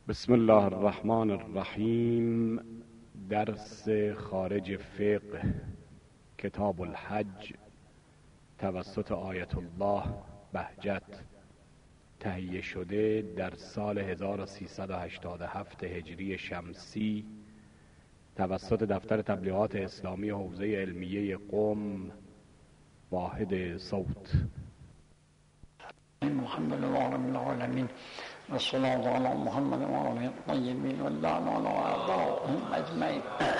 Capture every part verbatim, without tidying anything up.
بسم الله الرحمن الرحیم. درس خارج فقه کتاب الحج توسط آیت الله بهجت تهیه شده در سال هزار و سیصد و هشتاد و هفت هجری شمسی توسط دفتر تبلیغات اسلامی حوزه علمیه قم. واحد صوت. محمد و آل العالمین و صلاة علی محمد و آل الطیبین و اللعن علی اعدائهم اجمعین.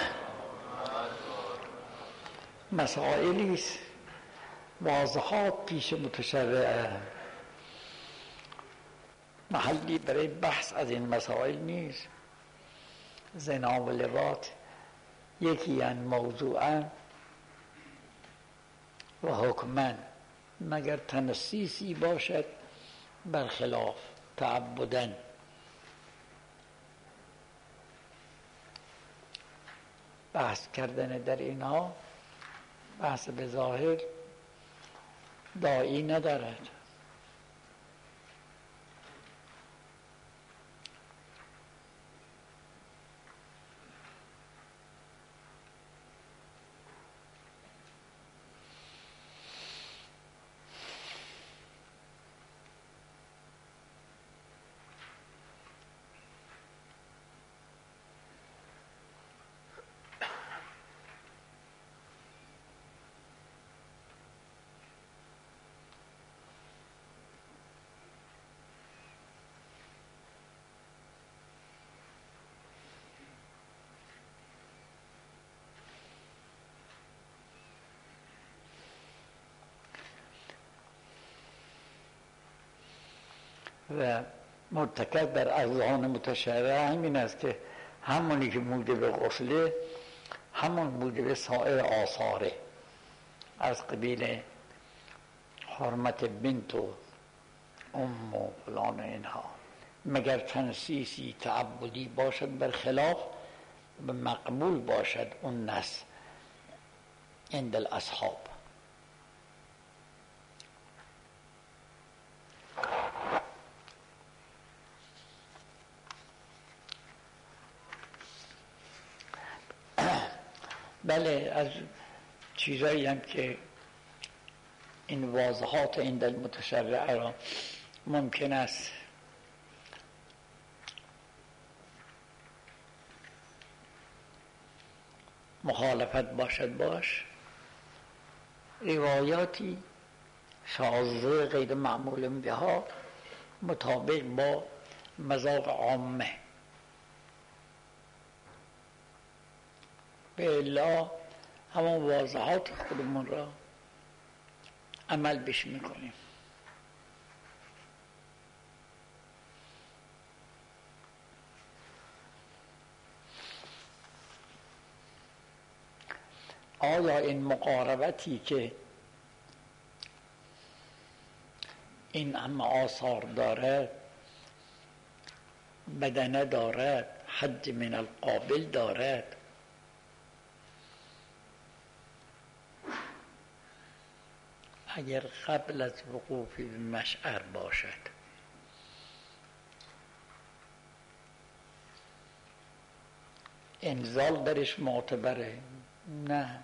مسائلی است واضحات پیش متشرع، محلی برای بحث از این مسائل نیست. زنا و لواط یکی ان موضوعا و حکما، مگر تنسیسی باشد برخلاف تعبدن. بحث کردن در اینها بحث به ظاهر داعی ندارد. و مرتکز در اذهان متشرع همین است که همونی که موجب غسله همون موجب سایر آثاره از قبیل حرمت بنت و ام و فلان اینها، مگر تنسیسی تعبدی باشد برخلاف و مقبول باشد اون نص عند الاصحاب. بله، از چیزایی هم که این واضحات عند المتشرع را ممکن است مخالفت باشد باش، روایاتی شاذه غیر معمول بها مطابق با مذاق عامه، به الا همون واضحات خودمون را عمل بش میکنیم. آیا این مقاربتی که این همه آثار دارد، بدنه دارد، حد من القابل دارد، اگر قبل از وقوع فی مشعر باشد، انزال درش معتبره؟ نه،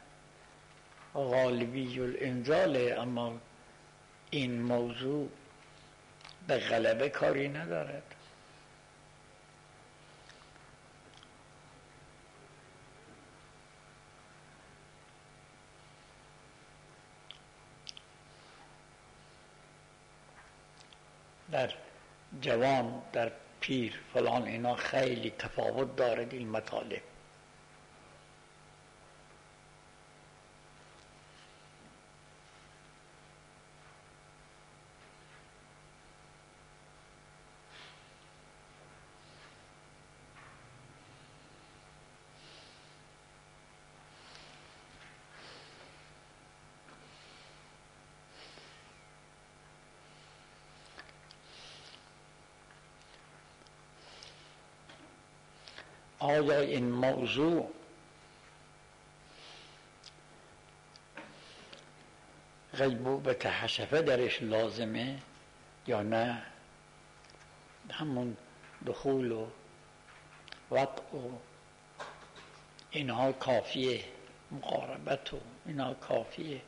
غالبی الانزاله، اما این موضوع به غلبه کاری ندارد. در جوان، در پیر، فلان اینا خیلی تفاوت دارد این مطالب. آیا این موضوع غیبوبت حشفه درش لازمه یا نه؟ همون دخول و وطع و اینها کافیه، مقاربت و اینها کافیه.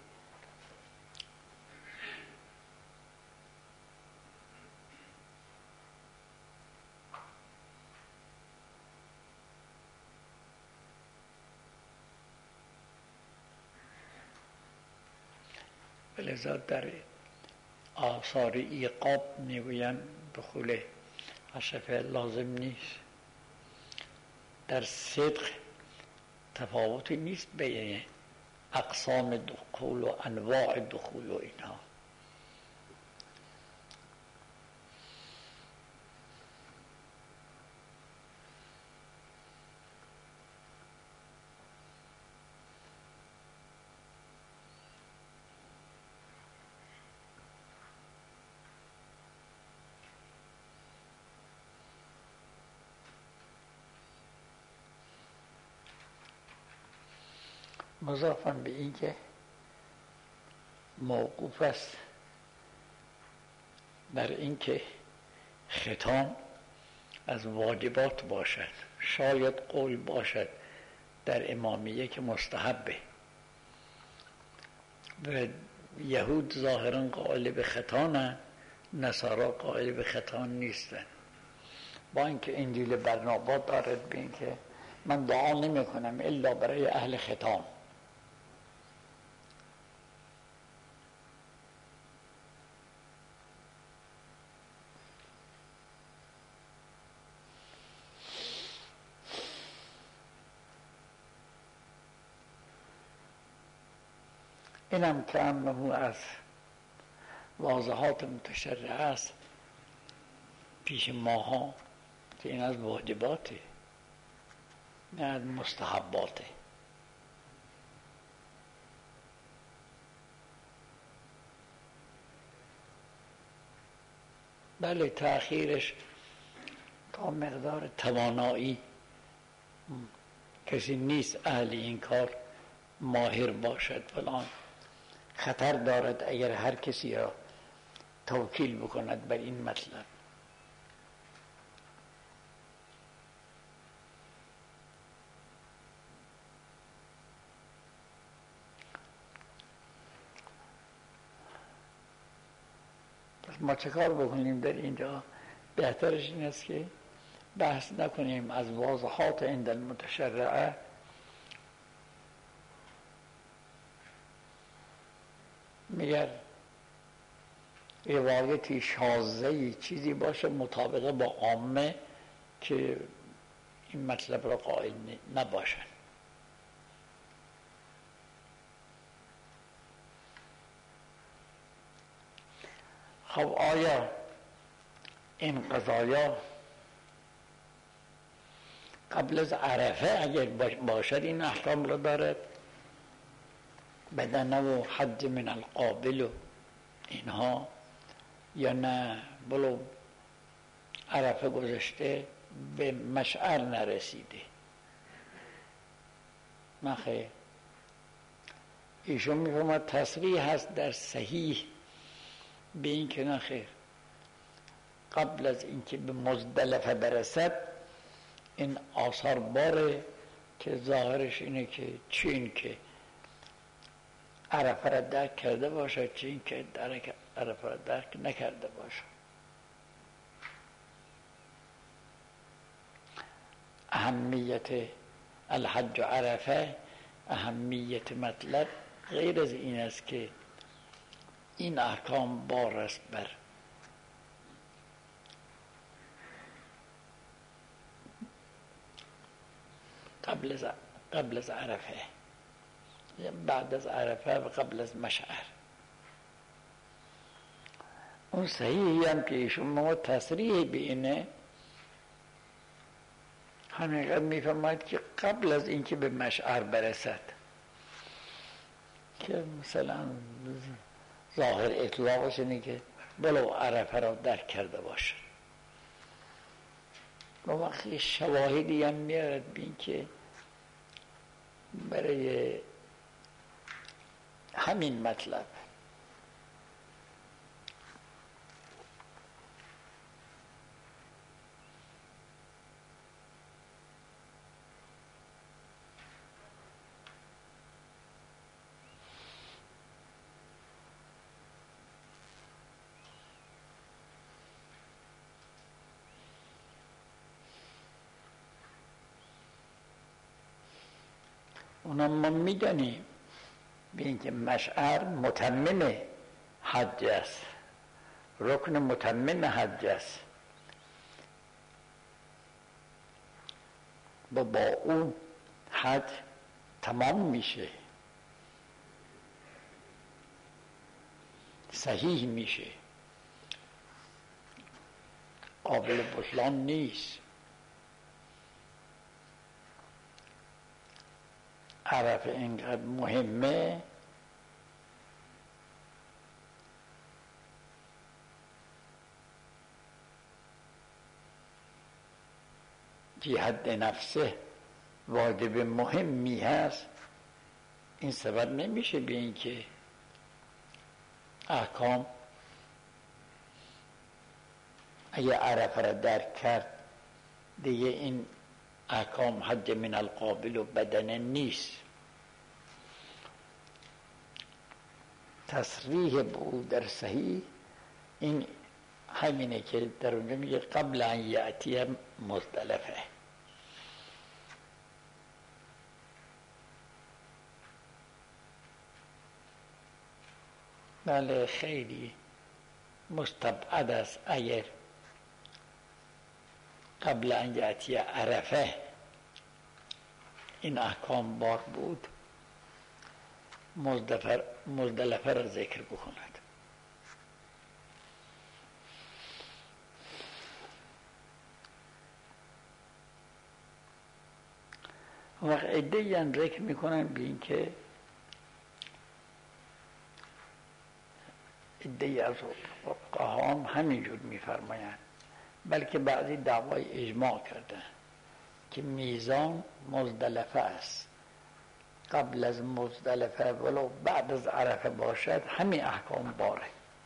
لذا در آثار ایقاب میگویند دخول حشفه لازم نیست. در صدق تفاوتی نیست بین اقسام دخول و انواع دخول و اینها. مضافاً به این که موقوف است بر این که ختان از واجبات باشد. شاید قول باشد در امامیه که مستحبه و یهود ظاهراً قائل به ختانند، نصارا قائل به ختان نیستند، با اینکه انجیل برنابا دارد به این که من دعا نمی کنم الا برای اهل ختان. اینم که انه از واضحات متشرعه است پیش ماها که این از واجباته نه از مستحباته. بله تأخیرش تا مقدار توانایی، کسی نیست اهل این کار ماهر باشد فلان، خطر دارد اگر هر کسی را توکیل بکند بر این مطلب. پس ما چه کار بکنیم در اینجا؟ بهترش این است که بحث نکنیم از واضحات عند المتشرعه، مگر روایتی شاذه‌ای چیزی باشه مطابقه با عامه که این مطلب را قائل نباشن. خب آیا این قضایا قبل از عرفه اگر باشد این احکام را دارد؟ بدنه و حج من القابل و اینها، یا نه بلو عرفه گذشته به مشعر نرسیده؟ نه خیر، ایشون میفهمد تصریح هست در صحیح به این که نه خیر، قبل از اینکه به مزدلفه برسد این آثار باره که ظاهرش اینه که چین که عرفه را درک کرده باشد، چین که عرفه را درک نکرده باشد. اهمیت الحج و عرفه، اهمیت مطلب غیر از این است که این احکام بار است بر قبل از قبل از عرفه، بعد از عرفه و قبل از مشعر. اون صحیحی هم که ایشون ما تصریح به اینه، همینقدر میفهمد که قبل از اینکه به مشعر برسد، که مثلا ظاهر اطلاقش اینه که بلو عرفه را درک کرده باشه. و وقتی شواهدی هم میارد بین که برای همین مطلب اونم ما میدانیم به اینکه مشعر متمم حج است، رکن متمم حج است و با اون حج تمام میشه، صحیح میشه، قابل بطلان نیست. عرفه اینقدر مهمه جهت نفسه واجب مهمی هست. این سبب نمیشه به این که احکام اگه عرفه را درک کرد دیگه این احکام حج من القابل و بدن نیست. تصریح بود در صحیح این همینه که در اونجا میگه قبل ان یأتی مزدلفه. بله خیلی مستبعد است اگر قبل ان یأتی عرفه این احکام بار بود مزدلفه را ذکر بکند. وقت عده‌ای هم ذکر میکنن به این که عده‌ای از فقها هم همینجور میفرمایند، بلکه بعضی دعوای اجماع کردن که میزان مزدلفه است. قبل از مزدلفه ولو بعد از عرفه باشد همین احکام باره.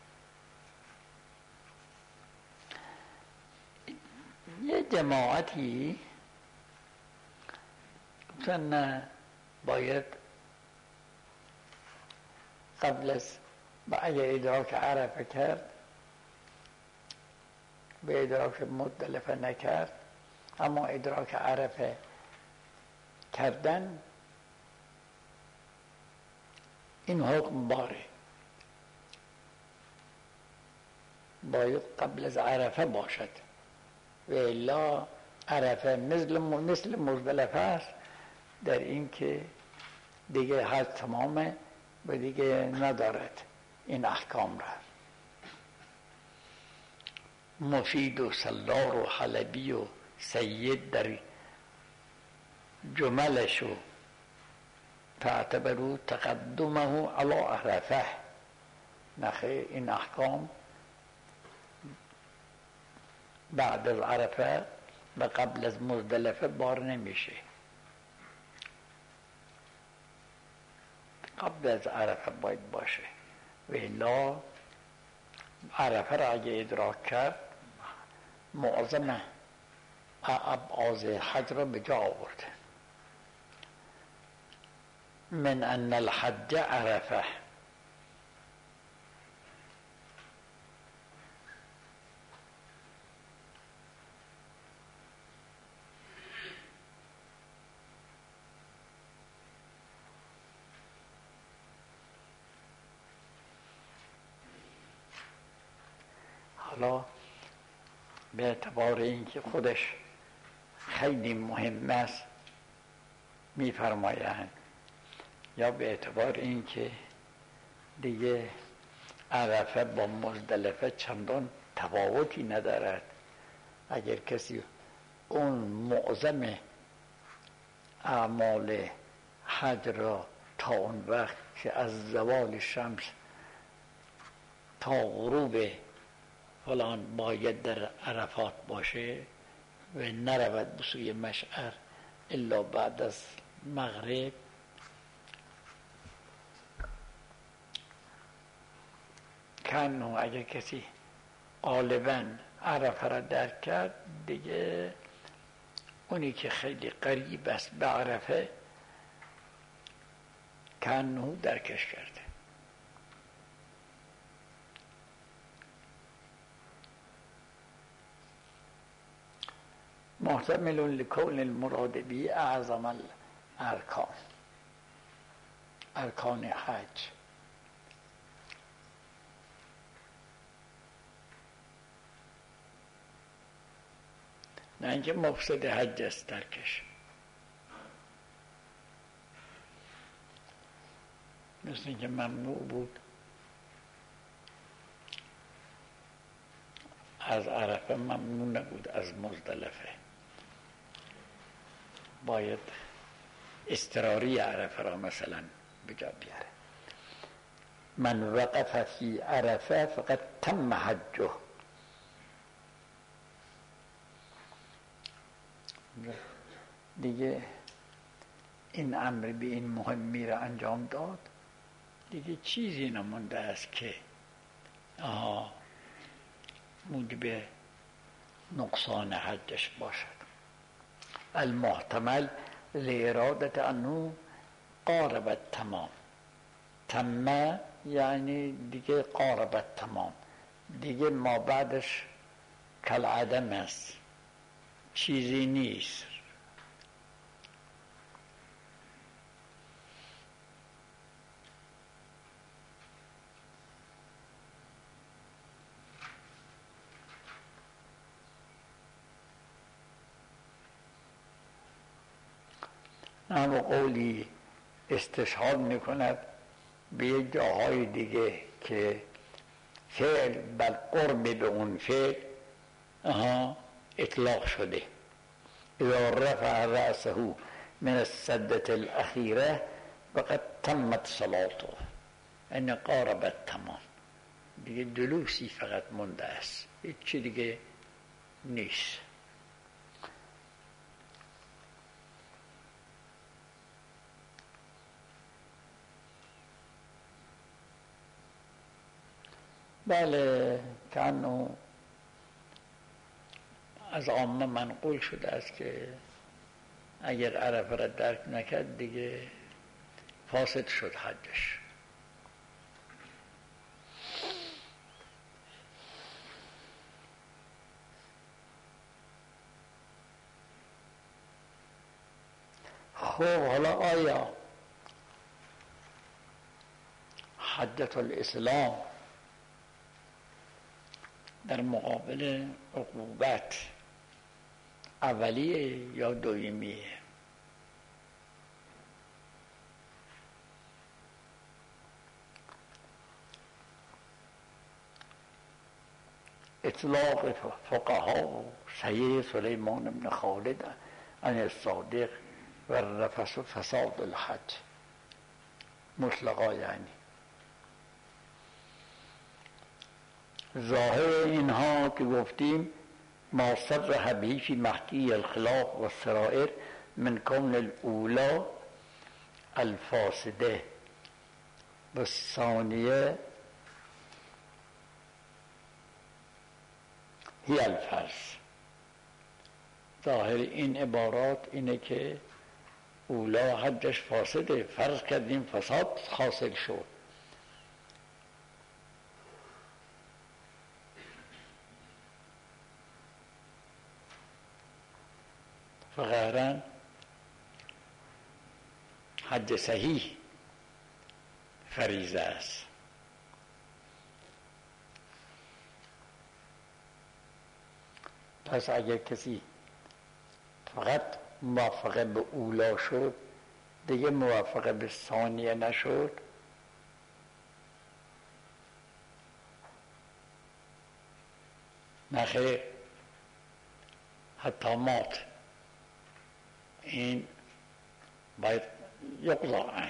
یه جماعتی گفتن نه، باید قبل از با اگه ادراک عرفه کرد به ادراک مزدلفه نکرد، اما ادراک عرفه کردن این حکم باره، باید قبل از عرفه باشد و الا عرفه مثل مثل مزدلفه است در این که دیگه حج تمامه و دیگه ندارد این احکام را. مفید و سلار و حلبی و سید در جملش و تعتبرو تقدمه علی عرفه. نخیر، این احکام بعد از عرفه و قبل از مزدلفه بار نمیشه، قبل از عرفه باید باشه و الا عرفه را اگه ادراک کرد معظم ابعاض حج را به جا آورده. من ان الحج عرفه. حالا به اعتبار اینکه خودش خیلی مهم است میفرمایند، یا به اعتبار اینکه دیگه عرفه با مزدلفه چندان تفاوتی ندارد، اگر کسی اون معظم اعمال حج را تا اون وقت که از زوال شمس تا غروب فلان باید در عرفات باشه و نرود به سوی مشعر الا بعد از مغرب، کنو اگر کسی غالباً عرفه را درک کرد دیگه اونی که خیلی قریب است به عرفه کنو درکش کرده. محتمل لکون المراد بی اعظم الارکان. ارکان حج. نه اینکه مفسد حج است ترکش، مثل اینکه ممنوع بود از عرفه، ممنوع نبود از مزدلفه، باید اضطراری عرفه را مثلا بجا بیاره. من وقف فی عرفه فقط تم حجه. دیگه این امر به این مهمی را انجام داد، دیگه چیزی نمونده است که آها موجب نقصان حجش باشد. المحتمل لارادت انه قاربت تمام. تمه یعنی دیگه قاربت تمام، دیگه ما بعدش کالعدم است، چیزی نیست. اما قولی استشهاد میکند به جاهای دیگه که فعل بر قرب به اون فعل آها اطلاق شده. اذا رفع رأسه من السدة الاخیره فقد تمت صلاته، یعنی قاربت تمام، دیگه جلوسی فقط مونده است، هیچی دیگه نیست. بله کانو از عامه منقول شده است که اگر عرفه را درک نکرد دیگه فاسد شد حجش. خب حالا آیا حجت الاسلام در مقابل عقوبت اولیه یا دویمیه؟ اطلاق فقها و صحیح سلیمان بن خالد عن الصادق و رفس فساد الحج مطلقا، یعنی ظاهر اینها که گفتیم ما صرح به فی محکی الخلاف و السرائر من کون الاولا الفاسده و الثانیه هی الفرض. ظاهر این عبارات اینه که اولا حجش فاسده، فرض کردیم فساد حاصل شد. فقهرن حج صحیح فریضه است. پس اگر کسی فقط موافقه به اولا شد دیگه موافقه به ثانیه نشد، نخیر، حتی مات، این باید یقضا عنه.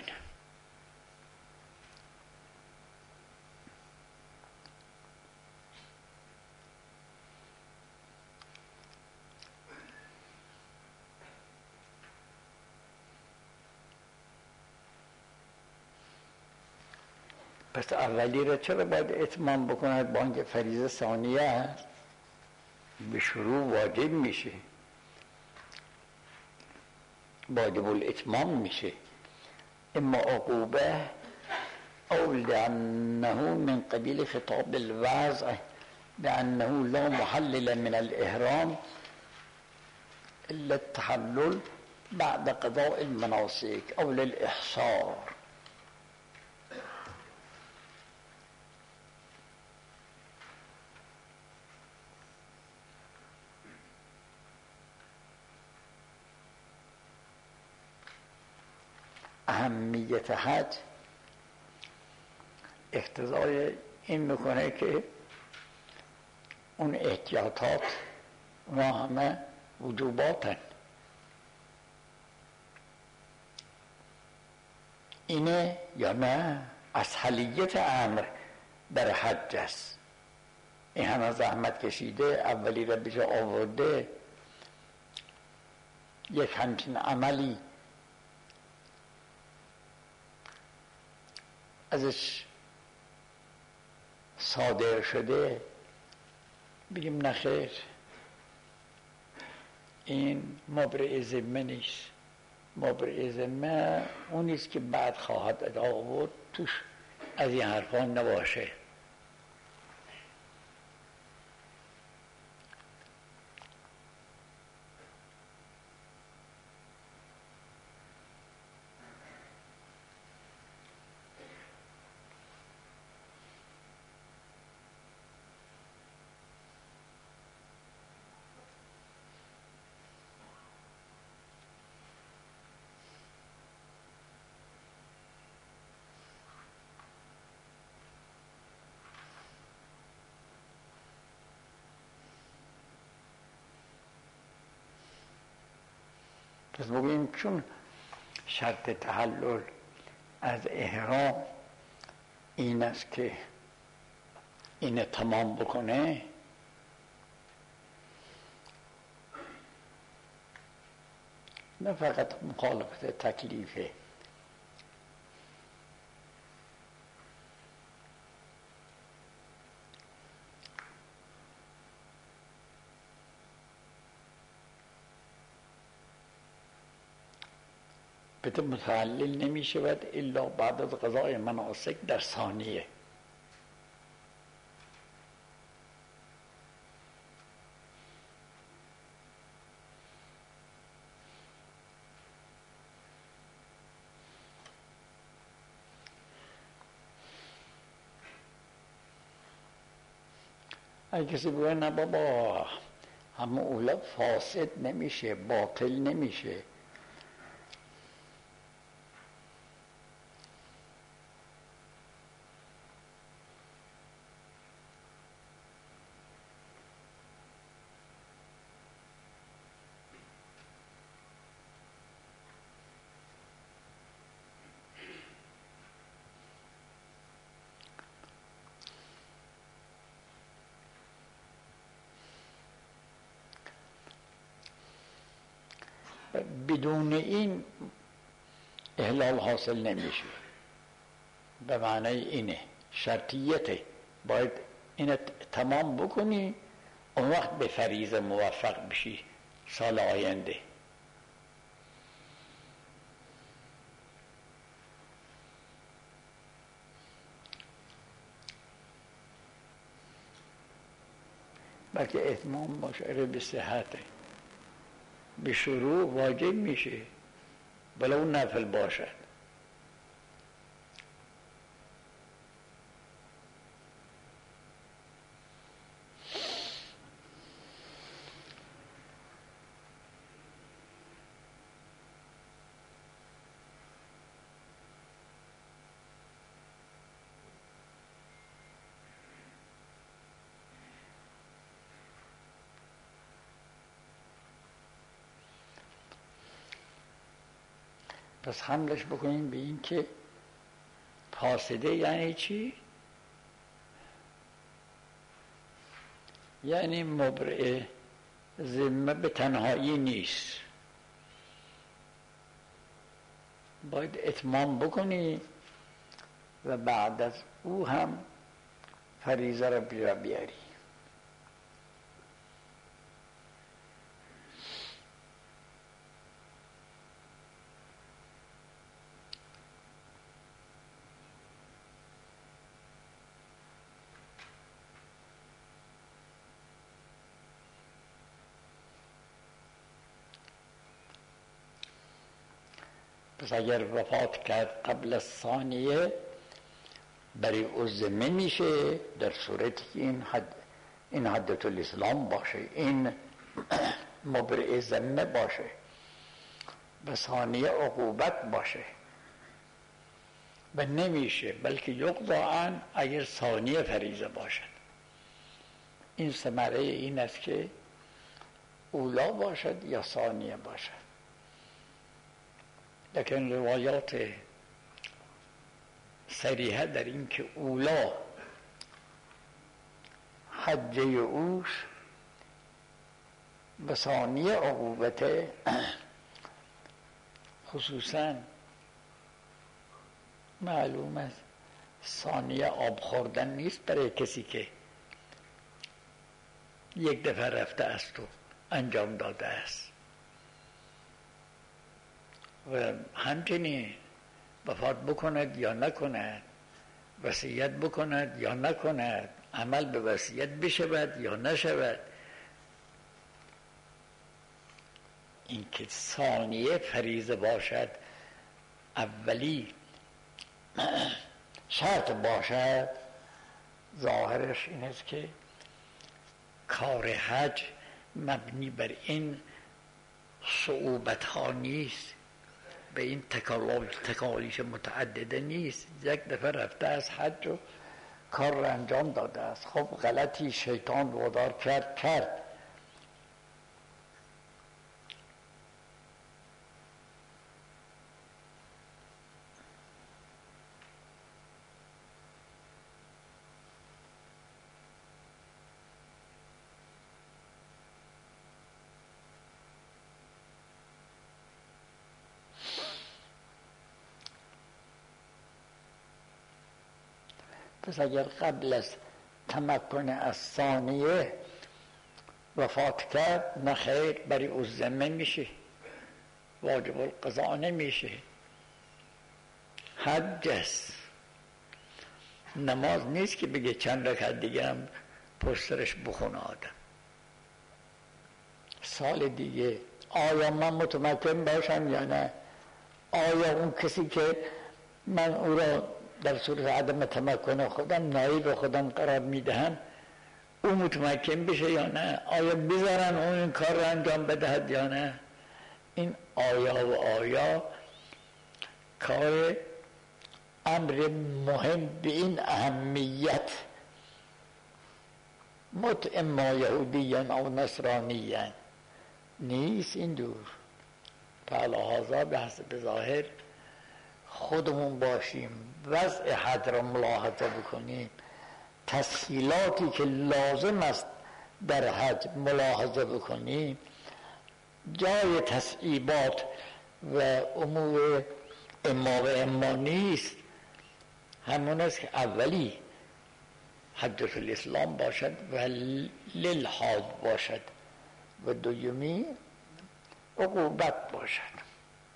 پس اولی را چرا باید اتمام بکند با اینکه فریضه ثانیه است؟ به شروع واجب میشه، واجب الاتمام میشه. اما عقوبه او لانه من قبیل خطاب الوضع بانه لا محلل من الاحرام الا التحلل بعد قضاء المناسك او للاحصار اهمیت حج اقتضای این میکنه که اون احتیاطات اونا همه وجوباتن. اینه یا نه اسهلیت امر در حج است. این همه زحمت کشیده، اولی را به جا آورده، یک همچین عملی ازش صادر شده، بگیم نخیر این مبرئ ذمه نیست. مبرئ ذمه اونیست که بعد خواهد ادا آورد، توش از این حرفا نباشه. پس بگیم چون شرط تحلل از احرام این است که اینه تمام بکنه، نه فقط مخالفت تکلیفه، بهت متحلل نمی شود الا بعد از قضای مناسک در ثانیه. اگه کسی بگه نه بابا همه اولا فاسد نمیشه، باطل نمیشه، بدون این احلال حاصل نمیشه. به معنی اینه شرطیته، باید اینه تمام بکنی، اون وقت به فریضه موفق بشی سال آینده. بلکه اتمام مشعر به صحته، به شروع واجب میشه ولو نفل باشد. پس حملش بکنیم به این که فاسده یعنی چی؟ یعنی مبرئ ذمه به تنهایی نیست، باید اتمام بکنی و بعد از او هم فریضه را بیرا بیاری. پس اگر وفات کرد قبل از ثانیه برای او ذمه میشه، در صورتی که این حد این حدت الاسلام باشه، این مبرئ ذمه باشه، به ثانیه عقوبت باشه، و نمیشه، بلکه یقضا اگر ثانیه فریضه باشد. این ثمره این است که اولا باشد یا ثانیه باشد. لیکن روایات صریحه در این که اولا حجه اوش و ثانیه عقوبته، خصوصا معلوم است ثانیه آب خوردن نیست برای کسی که یک دفعه رفته است و انجام داده است. و همچنین وفات بکند یا نکند، وصیت بکند یا نکند، عمل به وصیت بشود یا نشود، این که ثانیه فریضه باشد اولی شرط باشد، ظاهرش این است که کار حج مبنی بر این صعوبت ها نیست، به این تکالیف متعدده نیست. یک دفعه رفته از حج و کار را انجام داده است، خب غلطی شیطان وادار کرد کرد پس اگر قبل از تمکن از ثانیه وفات کرد، نه خیر، برای او ذمه میشه، واجب القضا نمیشه، حج است. نماز نیست که بگه چند رکعت دیگه هم پشترش بخونه آدم. سال دیگه آیا من متمکن باشم یا نه؟ آیا اون کسی که من او را در صورت عدم تمکن خودم نایب خودم قرار میدهم او متمکن بشه یا نه؟ آیا بذارن اون این کار را انجام بدهد یا نه؟ این آیا و آیا کار امر مهم به این اهمیت مطعم ما یهودیان او نصرانیان نیست، این دور. فلهذا به حسب ظاهر خودمون باشیم، وضع حج را ملاحظه بکنیم، تسهیلاتی که لازم است در حج ملاحظه بکنیم. جای تصعیبات و امور اما و اما نیست. همون است که اولی حجة الاسلام باشد و للحاج باشد و دومی عقوبت باشد.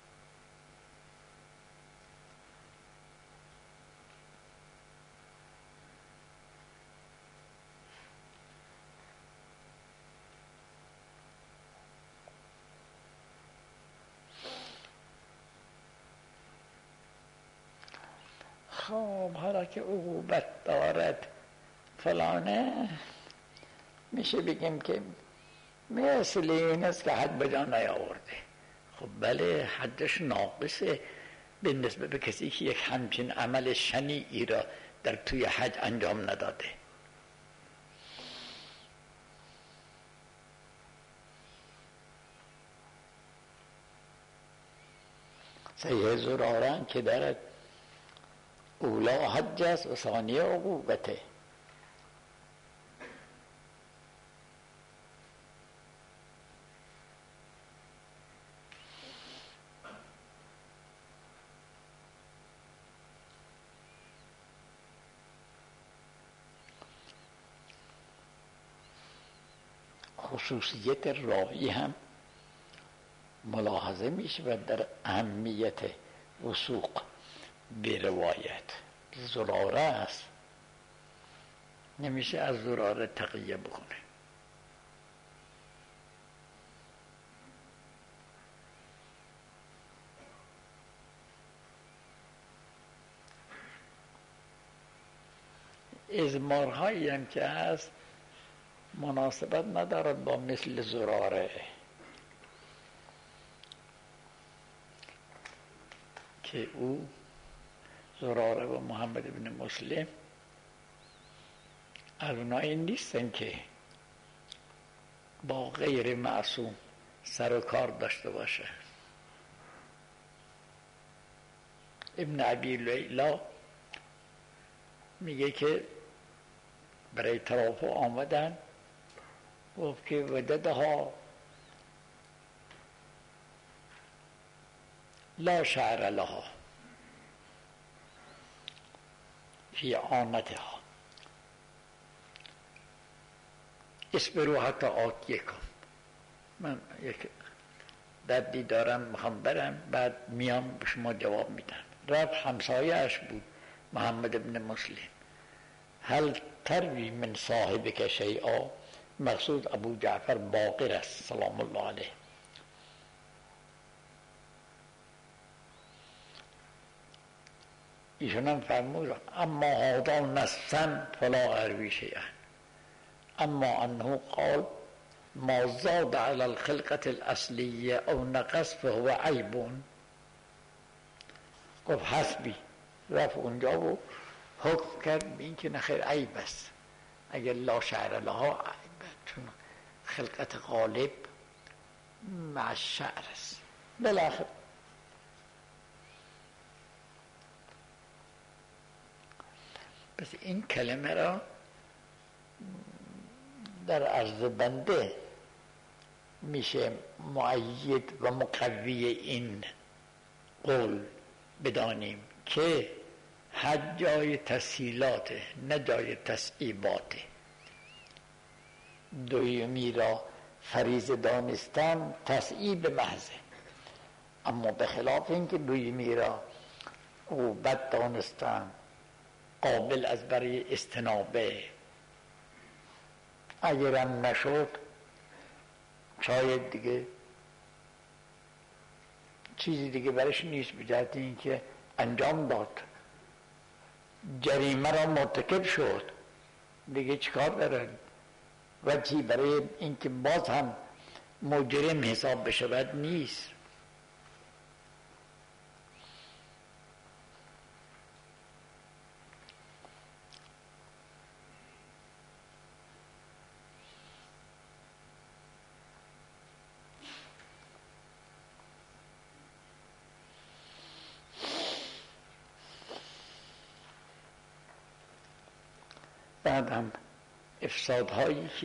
خب حالا که عقوبت دارد فلانه، میشه بگیم که مثل این است که حج بجا نیاورده. خب بله، حجش ناقصه به نسبت به کسی که یک همچین عمل شنیعی را در توی حج انجام نداده. صحیح زراران که دارد اولا حج است و ثانیه عقوبته. خصوصیت راوی هم ملاحظه میشه و در اهمیت وثوق به روایت. زراره است، نمیشه از زراره تقیه بکنه. ازمارهایی هم که هست مناسبت ندارد با مثل زراره که او زراره و محمد ابن مسلم از اونایی نیستن که با غیر معصوم سر و کار داشته باشه. ابن ابی لیلا میگه که برای توافق آمدن، گفت که وددها لا شعر لها فی عانتها اصبروا حتی آتیکم. من یک دردی دارم میخوام برم، بعد میام به شما جواب میدم. رفت، همسایه‌اش بود محمد ابن مسلم. هل تروی من صاحبک شیئا؟ مقصود ابو جعفر باقر است سلام الله علیه. ایشون هم فرمود اما هذا نصا فلا اروی شیئا، اما انه قال ما زاد على الخلقة الاصلیه او نقص فهو عیب. گفت حسبی. رفت اونجا و حکم کرد به این که نخیر عیب است، اگر لا شعر لها عیب، چون خلقت غالب مع شعر است. بالاخره پس این کلمه را در عرض بنده میشه مؤید و مقوی این قول بدانیم که حج جای تسهیلاته نه جای تصعیباته. دویمی را فریضه دانستن تصعیب محضه، اما به خلاف این که دویمی را عقوبت دانستن قابل از برای استنابه. اگرم نشد شاید دیگه چیزی دیگه برش نیست، به جهت این که انجام داد، جریمه را مرتکب شد، دیگه چیکار دارن؟ وجهی برای اینکه باز هم مجرم حساب بشود نیست. بعد هم افسادهایی که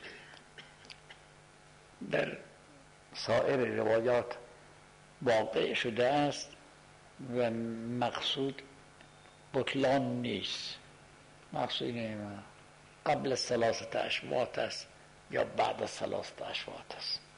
در سایر روایات واقع شده است و مقصود بطلان نیست، مقصود قبل ثلاثه اشواط است یا بعد ثلاثه اشواط است.